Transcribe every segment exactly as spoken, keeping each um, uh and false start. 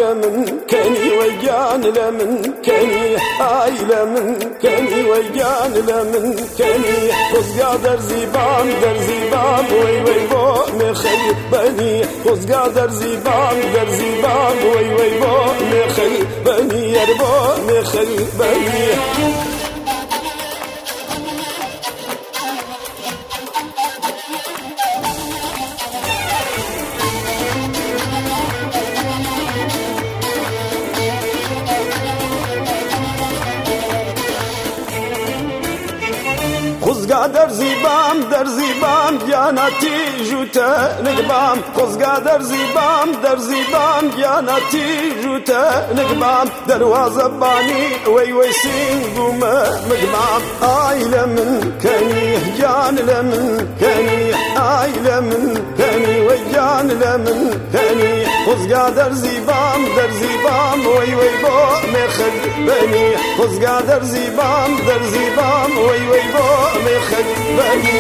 لمن كني ويان لمن كني آي لمن كني ويان لمن كني خزقا در زيبان در زيبان وي وي بو مخي بني خزقا در زيبان در زيبان وي وي بو مخي بني يربو مخي بني خزقا در زیبام در زیبام گیانتی جوته نگبام خزقا در زیبام در زیبام گیانتی جوته نگبام دروازه بانی وی وی سینگوم مگبام آی لمن کنی جان لمن کنی آی لمن کنی و جان لمن کنی خزقا در زیبام در زیبام وی وی بو مخد بنی خزقا در زیبام در زیبام وی وی بو مخد بني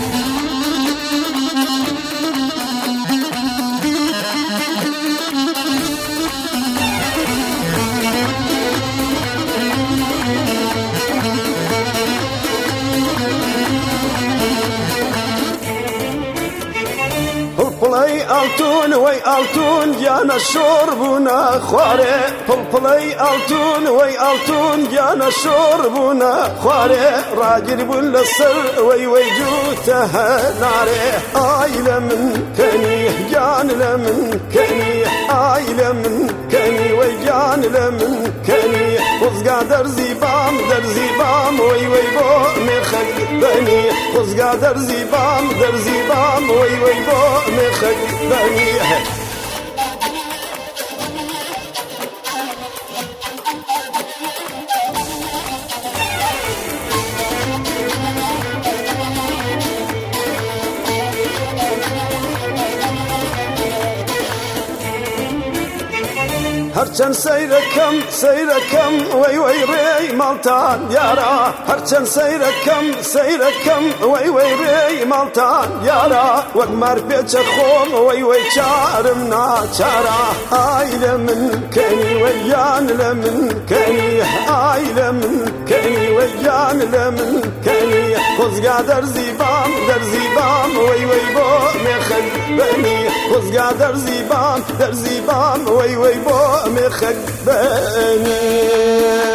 پلپلی آلتون وی آلتون گیانا شوربونا خواره پلپلی آلتون وی آلتون گیانا شوربونا خواره راجر بون لسر وی وی جوته ناره آی لمن کنی جان لمن کنی آی لمن کنی وی جان لمن کنی خزقا در زیبام در زیبام وی وی بو مخد بنی خزقا در زیبام در زیبام وی وی بو مخد بني هرچن سیرکم سیرکم وی وی ری مالتان یارا هرچن سیرکم سیرکم وی وی ری مالتان یارا وگمر پیچ خوم وی وی چارم ناچارا آی لمن کنی ویان لمن کنی آی لمن کنی ویان لمن کنی خزقا در زیبام در زیبام وی وی بو مخد بنی خزقا در زیبام در زیبام وی وی بو مخد بني